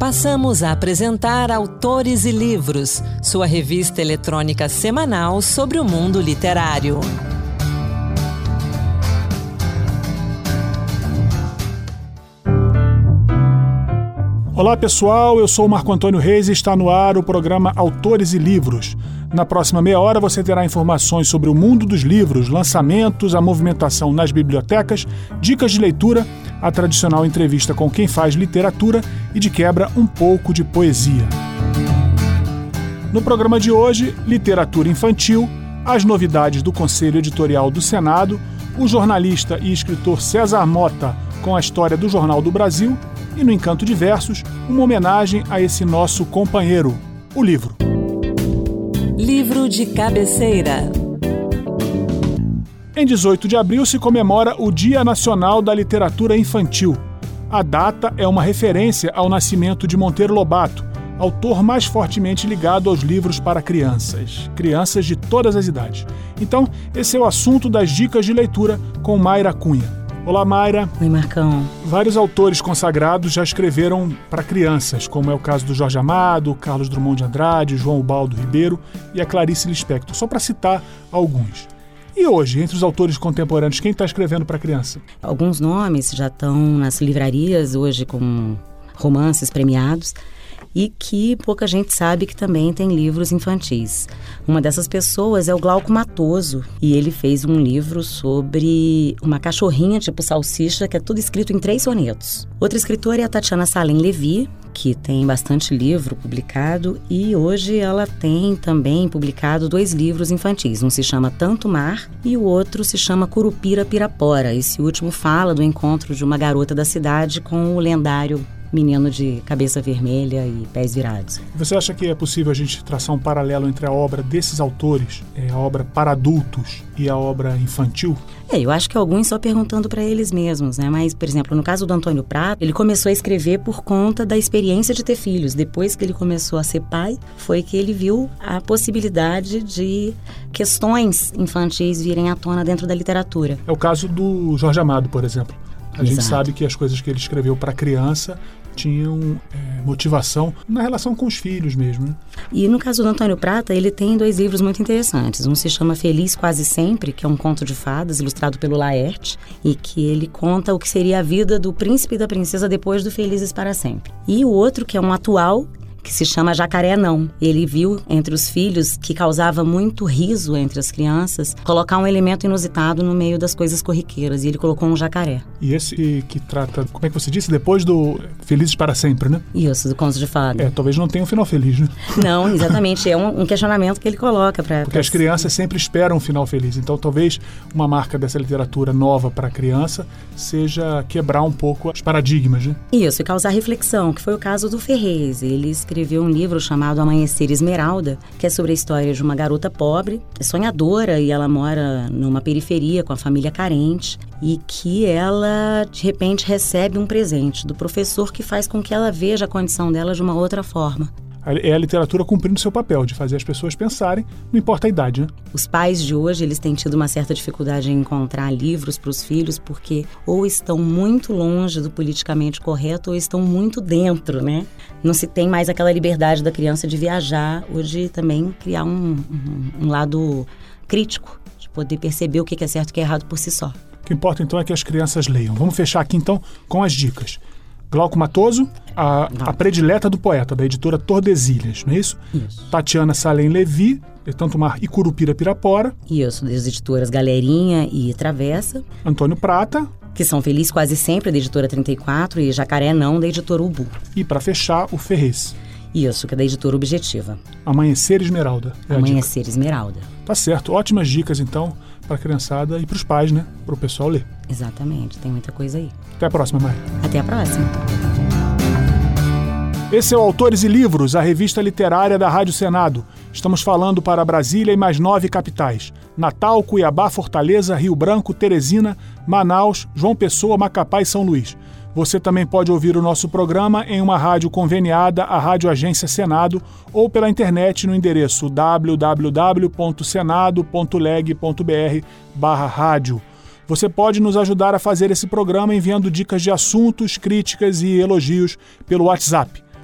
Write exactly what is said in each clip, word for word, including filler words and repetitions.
Passamos a apresentar Autores e Livros, sua revista eletrônica semanal sobre o mundo literário. Olá pessoal, eu sou o Marco Antônio Reis e está no ar o programa Autores e Livros. Na próxima meia hora você terá informações sobre o mundo dos livros, lançamentos, a movimentação nas bibliotecas, dicas de leitura, a tradicional entrevista com quem faz literatura e, de quebra, um pouco de poesia. No programa de hoje, literatura infantil, as novidades do Conselho Editorial do Senado, o jornalista e escritor César Mota com a história do Jornal do Brasil e, no Encanto de Versos, uma homenagem a esse nosso companheiro, o livro. Livro de cabeceira. Em dezoito de abril se comemora o Dia Nacional da Literatura Infantil. A data é uma referência ao nascimento de Monteiro Lobato, autor mais fortemente ligado aos livros para crianças, crianças de todas as idades. Então, esse é o assunto das dicas de leitura com Mayra Cunha. Olá, Mayra. Oi, Marcão. Vários autores consagrados já escreveram para crianças, como é o caso do Jorge Amado, Carlos Drummond de Andrade, João Ubaldo Ribeiro e a Clarice Lispector, só para citar alguns. E hoje, entre os autores contemporâneos, quem está escrevendo para criança? Alguns nomes já estão nas livrarias hoje com romances premiados e que pouca gente sabe que também tem livros infantis. Uma dessas pessoas é o Glauco Matoso, e ele fez um livro sobre uma cachorrinha tipo salsicha, que é tudo escrito em três sonetos. Outra escritora é a Tatiana Salem Levi, que tem bastante livro publicado, e hoje ela tem também publicado dois livros infantis. Um se chama Tanto Mar e o outro se chama Curupira Pirapora. Esse último fala do encontro de uma garota da cidade com o lendário menino de cabeça vermelha e pés virados. Você acha que é possível a gente traçar um paralelo entre a obra desses autores, é, a obra para adultos, e a obra infantil? É, eu acho que alguns só perguntando para eles mesmos, né? Mas, por exemplo, no caso do Antônio Prata, ele começou a escrever por conta da experiência de ter filhos. Depois que ele começou a ser pai, foi que ele viu a possibilidade de questões infantis virem à tona dentro da literatura. É o caso do Jorge Amado, por exemplo. A Exato. gente sabe que as coisas que ele escreveu para criança tinham é, motivação na relação com os filhos mesmo, né? E no caso do Antônio Prata, ele tem dois livros muito interessantes. Um se chama Feliz Quase Sempre, que é um conto de fadas ilustrado pelo Laerte, e que ele conta o que seria a vida do príncipe e da princesa depois do Felizes para Sempre. E o outro, que é um atual, que se chama Jacaré Não. Ele viu entre os filhos, que causava muito riso entre as crianças, colocar um elemento inusitado no meio das coisas corriqueiras, e ele colocou um jacaré. E esse que trata, como é que você disse? Depois do Felizes para Sempre, né? Isso, do conto de fada. É, talvez não tenha um final feliz, né? Não, exatamente. É um, um questionamento que ele coloca para... Porque pra... as crianças sempre esperam um final feliz. Então, talvez uma marca dessa literatura nova para a criança seja quebrar um pouco os paradigmas, né? Isso, e causar reflexão, que foi o caso do Ferrez. Ele escreveu um livro chamado Amanhecer Esmeralda, que é sobre a história de uma garota pobre, sonhadora, e ela mora numa periferia com a família carente, e que ela, de repente, recebe um presente do professor que faz com que ela veja a condição dela de uma outra forma. É a literatura cumprindo seu papel, de fazer as pessoas pensarem, não importa a idade, né? Os pais de hoje, eles têm tido uma certa dificuldade em encontrar livros para os filhos, porque ou estão muito longe do politicamente correto ou estão muito dentro, né? Não se tem mais aquela liberdade da criança de viajar ou de também criar um, um, um lado crítico, de poder perceber o que é certo e o que é errado por si só. O que importa, então, é que as crianças leiam. Vamos fechar aqui, então, com as dicas. Glauco Matoso, a, a predileta do poeta, da editora Tordesilhas, não é isso? Isso. Tatiana Salem Levi, Tanto Mar e Curupira Pirapora. Isso, das editoras Galerinha e Travessa. Antônio Prata. Que são Feliz Quase Sempre, da editora trinta e quatro, e Jacaré Não, da editora Ubu. E, para fechar, o Ferrez. Isso, que é da editora Objetiva. Amanhecer Esmeralda. É Amanhecer Esmeralda. Tá certo. Ótimas dicas, então, para a criançada e para os pais, né? Para o pessoal ler. Exatamente. Tem muita coisa aí. Até a próxima, Maia. Até a próxima. Esse é o Autores e Livros, a revista literária da Rádio Senado. Estamos falando para Brasília e mais nove capitais. Natal, Cuiabá, Fortaleza, Rio Branco, Teresina, Manaus, João Pessoa, Macapá e São Luís. Você também pode ouvir o nosso programa em uma rádio conveniada à Rádio Agência Senado ou pela internet no endereço w w w ponto senado ponto leg ponto b r barra rádio. Você pode nos ajudar a fazer esse programa enviando dicas de assuntos, críticas e elogios pelo WhatsApp.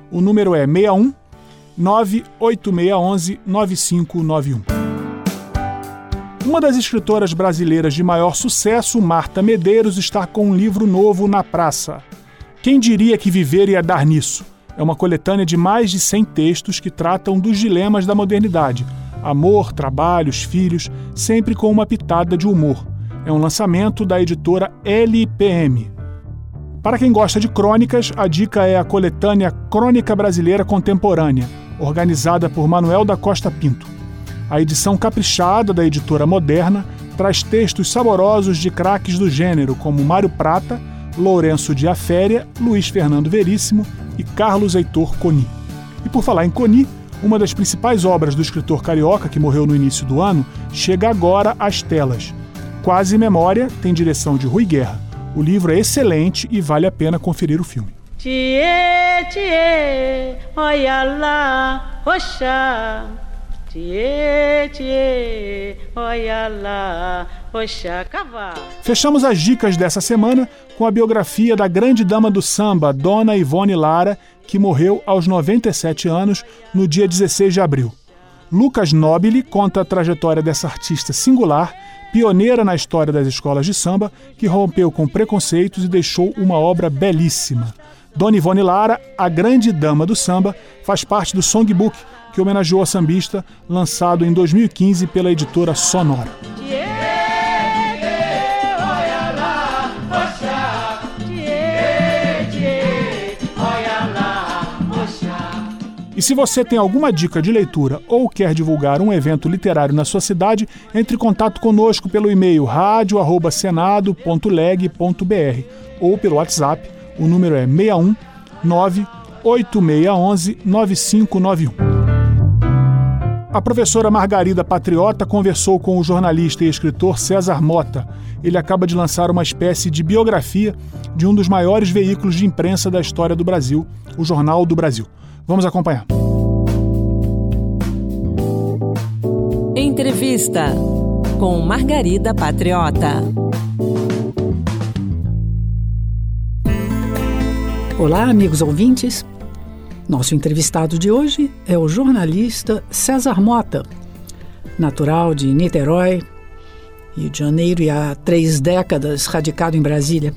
O número é seis um nove oito seis um um nove cinco nove um. Uma das escritoras brasileiras de maior sucesso, Marta Medeiros, está com um livro novo na praça. Quem diria que viver ia dar nisso? É uma coletânea de mais de cem textos que tratam dos dilemas da modernidade. Amor, trabalhos, filhos, sempre com uma pitada de humor. É um lançamento da editora L P M. Para quem gosta de crônicas, a dica é a coletânea Crônica Brasileira Contemporânea, organizada por Manuel da Costa Pinto. A edição caprichada da editora Moderna traz textos saborosos de craques do gênero, como Mário Prata, Lourenço de Aféria, Luiz Fernando Veríssimo e Carlos Heitor Coni. E por falar em Coni, uma das principais obras do escritor carioca, que morreu no início do ano, chega agora às telas. Quase Memória tem direção de Rui Guerra. O livro é excelente e vale a pena conferir o filme. Tchê, tchê, olha lá, oxá. Tchê, tchê, olha lá, oxá, cavalo. Fechamos as dicas dessa semana com a biografia da grande dama do samba, Dona Ivone Lara, que morreu aos noventa e sete anos no dia dezesseis de abril. Lucas Nobile conta a trajetória dessa artista singular, pioneira na história das escolas de samba, que rompeu com preconceitos e deixou uma obra belíssima. Dona Ivone Lara, a grande dama do samba, faz parte do Songbook, que homenageou a sambista, lançado em dois mil e quinze pela editora Sonora. E se você tem alguma dica de leitura ou quer divulgar um evento literário na sua cidade, entre em contato conosco pelo e-mail radio arroba senado ponto leg ponto br ou pelo WhatsApp, o número é seis um nove oito seis um um nove cinco nove um. A professora Margarida Patriota conversou com o jornalista e escritor César Mota. Ele acaba de lançar uma espécie de biografia de um dos maiores veículos de imprensa da história do Brasil, o Jornal do Brasil. Vamos acompanhar. Entrevista com Margarida Patriota. Olá, amigos ouvintes. Nosso entrevistado de hoje é o jornalista César Mota, natural de Niterói, Rio de Janeiro, e há três décadas radicado em Brasília,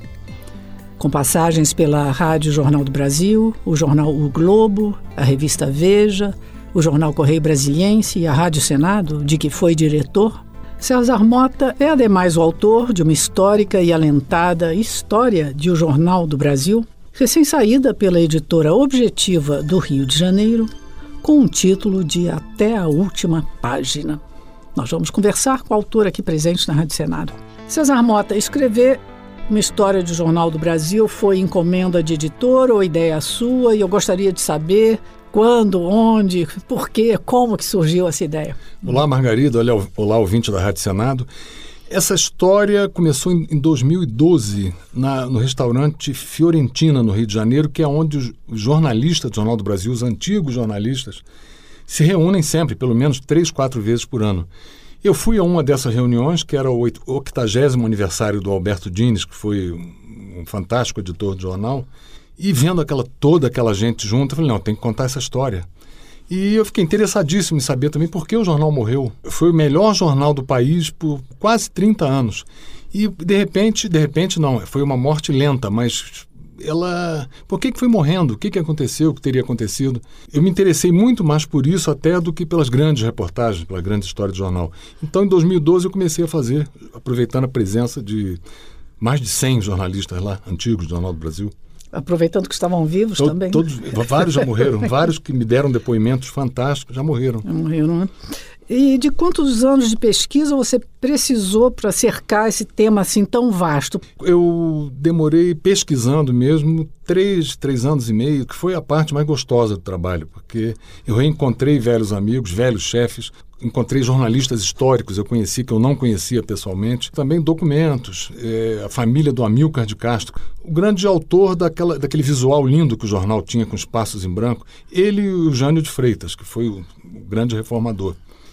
com passagens pela Rádio Jornal do Brasil, o jornal O Globo, a revista Veja, o jornal Correio Brasiliense e a Rádio Senado, de que foi diretor. César Mota é, ademais, o autor de uma histórica e alentada História de O Jornal do Brasil, recém-saída pela editora Objetiva do Rio de Janeiro, com o título de Até a Última Página. Nós vamos conversar com o autor aqui presente na Rádio Senado. César Mota, escrever uma história de Jornal do Brasil foi encomenda de editor ou ideia sua? E eu gostaria de saber quando, onde, por quê, como que surgiu essa ideia. Olá, Margarida. Olá, olá, ouvinte da Rádio Senado. Essa história começou em, em dois mil e doze, na, no restaurante Fiorentina, no Rio de Janeiro, que é onde os, os jornalistas do Jornal do Brasil, os antigos jornalistas, se reúnem sempre, pelo menos três, quatro vezes por ano. Eu fui a uma dessas reuniões, que era o octagésimo aniversário do Alberto Dines, que foi um, um fantástico editor de jornal, e vendo aquela, toda aquela gente junto, eu falei, não, tem que contar essa história. E eu fiquei interessadíssimo em saber também por que o jornal morreu. Foi o melhor jornal do país por quase trinta anos. E, de repente, de repente não, foi uma morte lenta, mas ela... Por que que foi morrendo? O que que aconteceu? O que teria acontecido? Eu me interessei muito mais por isso até do que pelas grandes reportagens, pela grande história do jornal. Então, em dois mil e doze, eu comecei a fazer, aproveitando a presença de mais de cem jornalistas lá, antigos do Jornal do Brasil. Aproveitando que estavam vivos Todo, também. Todos, vários já morreram, vários que me deram depoimentos fantásticos já morreram. Já morreram, né? E de quantos anos de pesquisa você precisou para cercar esse tema assim tão vasto? Eu demorei pesquisando mesmo três, três anos e meio, que foi a parte mais gostosa do trabalho, porque eu reencontrei velhos amigos, velhos chefes, encontrei jornalistas históricos, eu conheci, que eu não conhecia pessoalmente, também documentos, é, a família do Amílcar de Castro, o grande autor daquela, daquele visual lindo que o jornal tinha com espaços em branco, ele e o Jânio de Freitas, que foi o, o grande reformador.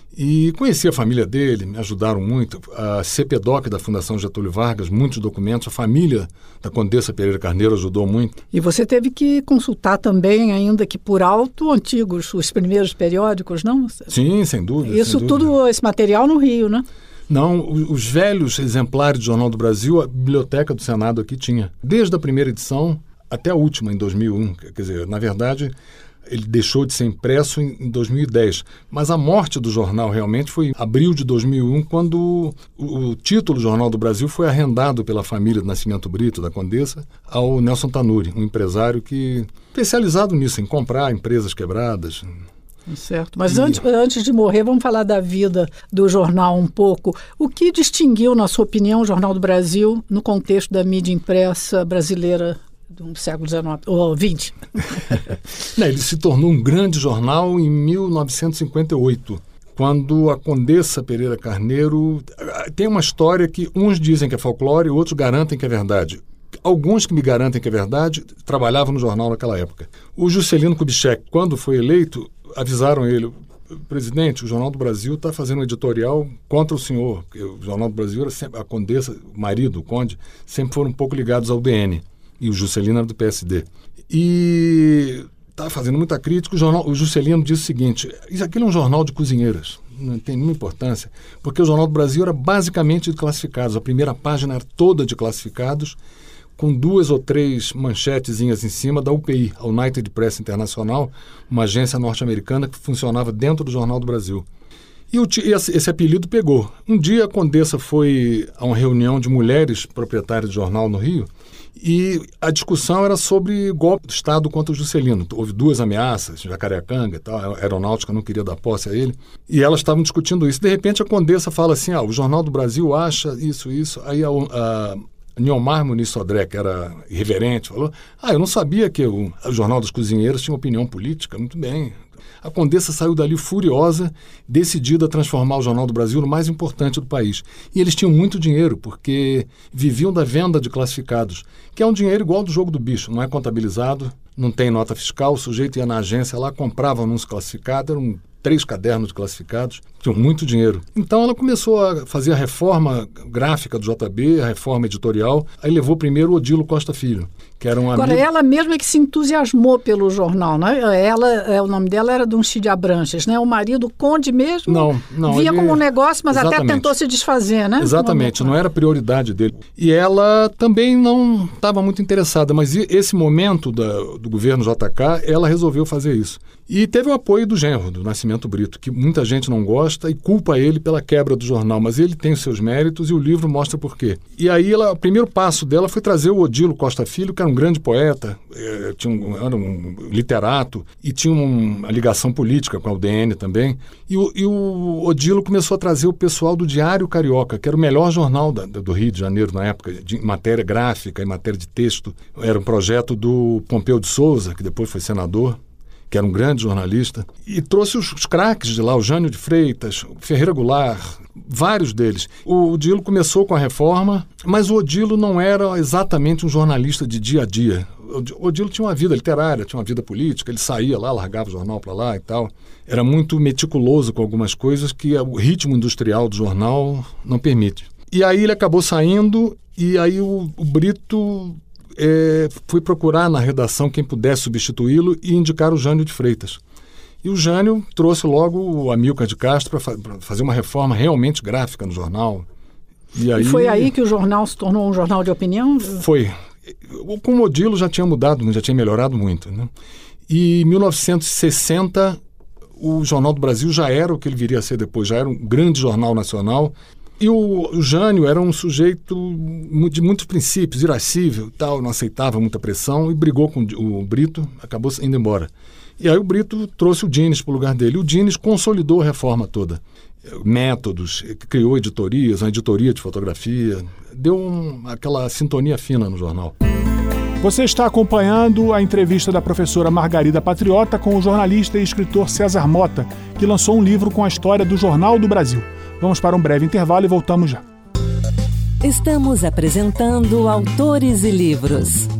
E conheci a família dele, me ajudaram muito. A CEPEDOC da Fundação Getúlio Vargas, muitos documentos. A família da Condessa Pereira Carneiro ajudou muito. E você teve que consultar também, ainda que por alto, antigos, os primeiros periódicos, não? Sim, sem dúvida. Isso sem tudo, dúvida. Esse material no Rio, né? Não, os velhos exemplares do Jornal do Brasil, a Biblioteca do Senado aqui tinha. Desde a primeira edição até a última, em dois mil e um. Quer dizer, na verdade, ele deixou de ser impresso em dois mil e dez. Mas a morte do jornal realmente foi em abril de dois mil e um, quando o, o título Jornal do Brasil foi arrendado pela família do Nascimento Brito, da Condessa, ao Nelson Tanuri, um empresário que especializado nisso, em comprar empresas quebradas. Certo. Mas e... antes, antes de morrer, vamos falar da vida do jornal um pouco. O que distinguiu, na sua opinião, o Jornal do Brasil no contexto da mídia impressa brasileira do século dezenove, ou vinte? Não, ele se tornou um grande jornal em mil novecentos e cinquenta e oito, quando a Condessa Pereira Carneiro... Tem uma história que uns dizem que é folclore e outros garantem que é verdade. Alguns que me garantem que é verdade trabalhavam no jornal naquela época. O Juscelino Kubitschek, quando foi eleito, avisaram ele: presidente, o Jornal do Brasil está fazendo um editorial contra o senhor. O Jornal do Brasil, era sempre, a Condessa, o marido, o Conde, sempre foram um pouco ligados ao D N. E o Juscelino era do P S D. E estava fazendo muita crítica. O, jornal, o Juscelino disse o seguinte: isso aqui é um jornal de cozinheiras, não tem nenhuma importância, porque o Jornal do Brasil era basicamente de classificados. A primeira página era toda de classificados, com duas ou três manchetezinhas em cima da U P I, a United Press Internacional, uma agência norte-americana que funcionava dentro do Jornal do Brasil. E o, esse, esse apelido pegou. Um dia a Condessa foi a uma reunião de mulheres proprietárias de jornal no Rio, e a discussão era sobre golpe do Estado contra o Juscelino. Houve duas ameaças, Jacareacanga e tal, a aeronáutica não queria dar posse a ele, e elas estavam discutindo isso. De repente a Condessa fala assim: ah, o Jornal do Brasil acha isso, isso. Aí a, a Niomar Muniz Sodré, que era irreverente, falou: ah, eu não sabia que o, o Jornal dos Cozinheiros tinha opinião política. Muito bem. A Condessa saiu dali furiosa, decidida a transformar o Jornal do Brasil no mais importante do país. E eles tinham muito dinheiro, porque viviam da venda de classificados, que é um dinheiro igual do jogo do bicho, não é contabilizado, não tem nota fiscal, o sujeito ia na agência lá, comprava anúncio classificado, eram três cadernos de classificados, tinham muito dinheiro. Então ela começou a fazer a reforma gráfica do J B, a reforma editorial, aí levou primeiro o Odilo Costa Filho, que era um Agora, amigo... ela mesma é que se entusiasmou pelo jornal, né? Ela, o nome dela era Dunchide Abranches, né? O marido, o Conde mesmo, não, não, via ele... como um negócio, mas Exatamente. até tentou se desfazer, né? Exatamente, não era prioridade dele. E ela também não estava muito interessada, mas esse momento da, do governo J K, ela resolveu fazer isso. E teve o apoio do genro, do Nascimento Brito, que muita gente não gosta e culpa ele pela quebra do jornal, mas ele tem os seus méritos e o livro mostra por quê. E aí ela, o primeiro passo dela foi trazer o Odilo Costa Filho, que era um grande poeta, é, tinha um, era um literato e tinha uma ligação política com a U D N também. E o, e o Odilo começou a trazer o pessoal do Diário Carioca, que era o melhor jornal da, do Rio de Janeiro na época, de matéria gráfica e matéria de texto. Era um projeto do Pompeu de Souza, que depois foi senador, que era um grande jornalista, e trouxe os, os craques de lá, o Jânio de Freitas, o Ferreira Goulart, vários deles. O Odilo começou com a reforma, mas o Odilo não era exatamente um jornalista de dia a dia. O Odilo tinha uma vida literária, tinha uma vida política, ele saía lá, largava o jornal para lá e tal. Era muito meticuloso com algumas coisas que o ritmo industrial do jornal não permite. E aí ele acabou saindo, e aí o, o Brito... É, fui procurar na redação quem pudesse substituí-lo e indicar o Jânio de Freitas. E o Jânio trouxe logo o Amílcar de Castro para fa- fazer uma reforma realmente gráfica no jornal. E, aí, e foi aí que o jornal se tornou um jornal de opinião? Foi. Com o Odilo já tinha mudado, já tinha melhorado muito, né? E em mil novecentos e sessenta o Jornal do Brasil já era o que ele viria a ser depois, já era um grande jornal nacional. E o, o Jânio era um sujeito de muitos princípios, irascível e tal, não aceitava muita pressão e brigou com o Brito, acabou indo embora. E aí o Brito trouxe o Dines para o lugar dele. O Dines consolidou a reforma toda. Métodos, criou editorias, uma editoria de fotografia, deu um, aquela sintonia fina no jornal. Você está acompanhando a entrevista da professora Margarida Patriota com o jornalista e escritor César Mota, que lançou um livro com a história do Jornal do Brasil. Vamos para um breve intervalo e voltamos já. Estamos apresentando Autores e Livros.